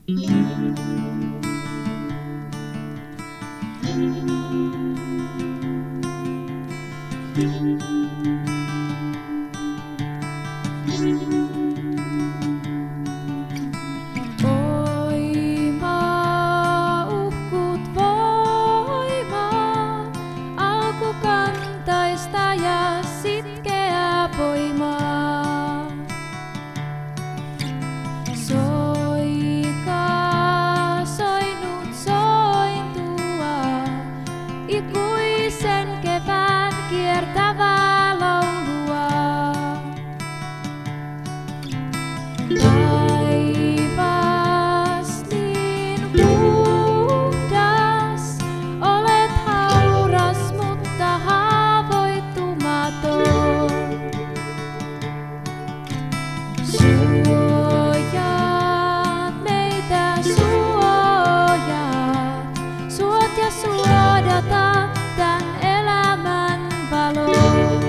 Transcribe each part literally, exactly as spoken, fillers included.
Voimaa, uhkut voimaa, alkukantaista ja sitkeää voimaa. Soikaa, soinut sointua, ikuisen kevään kiertävää laulua. Taivas niin puhdas, olet hauras, mutta haavoittumaton. Suojaat meitä, suojaat, suot ja suodatat tän elämän valon.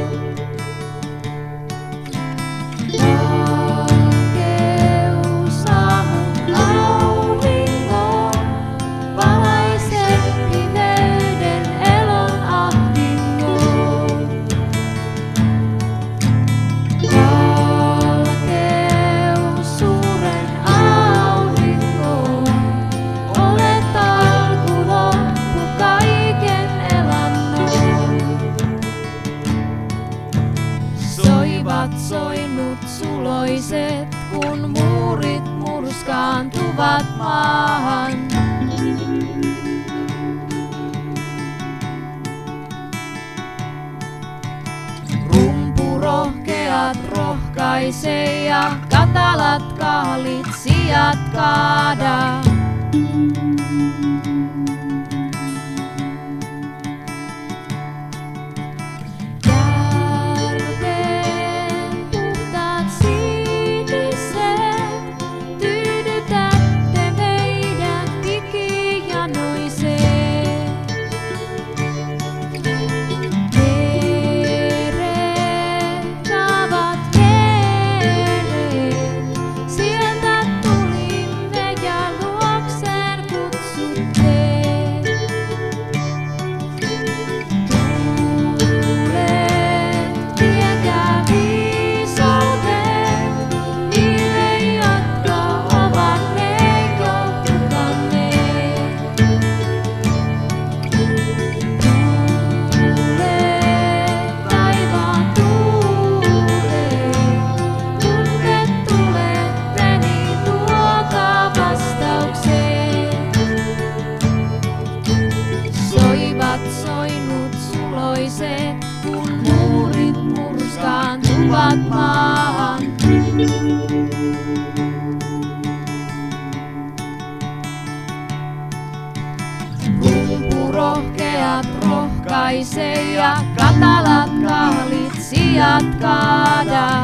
Valkeus aamun aurinko valaisee pimeyden elon ahdingon. Valkeus suuren aurinko, olet alku loppu kaiken elannon. Soivat soinut suloiset, kun muurit murskaantuvat maahan. Rumpu rohkeat rohkaisee ja katalat kahlit sijat kaada. Järven puhtaat siniset, tyydytätte meidän ikijanoiseen. Meret saavat meret, sieltä tulimme ja luokseen kutsutte. Tuulet, viekää viisauteen, niille, jotka ovat ne johtaneet. Tuulet, taivaan tuulet, kun te tulette, niin tuokaa vastaukseen. Soivat soinut suloiset, kun muurit murskaantuvat maahan. Rumpu rohkeat rohkaisee ja katalat kahlit sijat kaada.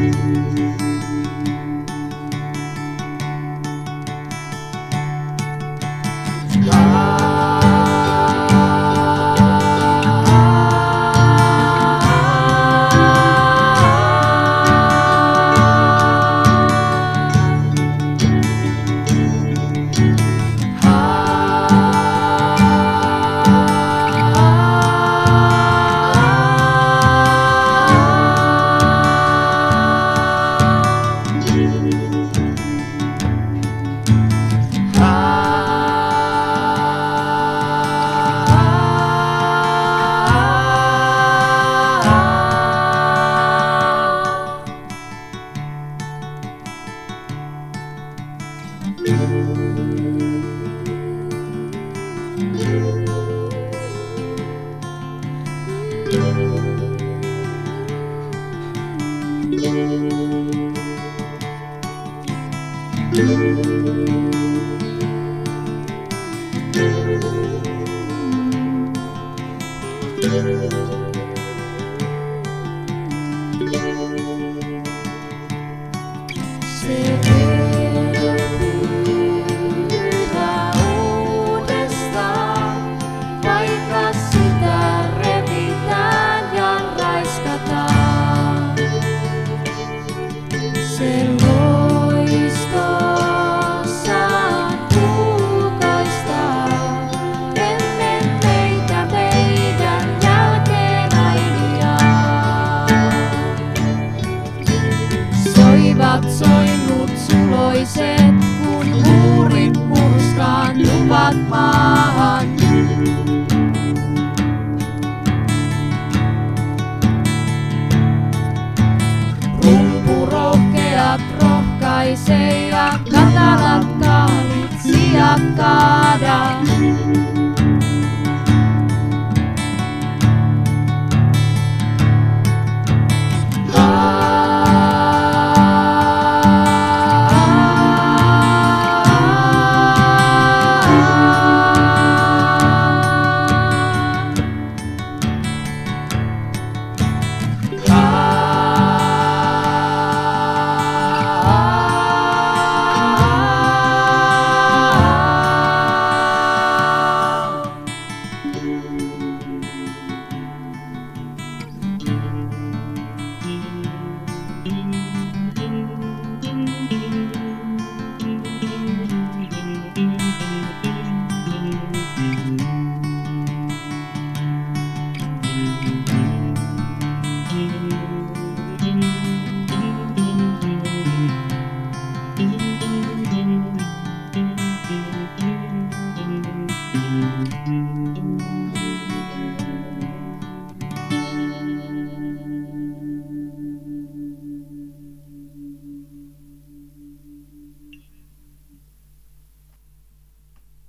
Se elpyy uudestaan, vaikka sitä revitään ja raiskataan. Se loistossaan naiset, kun huurit murskaantuvat maahan. Rumpurohkeat rohkaisee ja katalat kaalitsia kaada.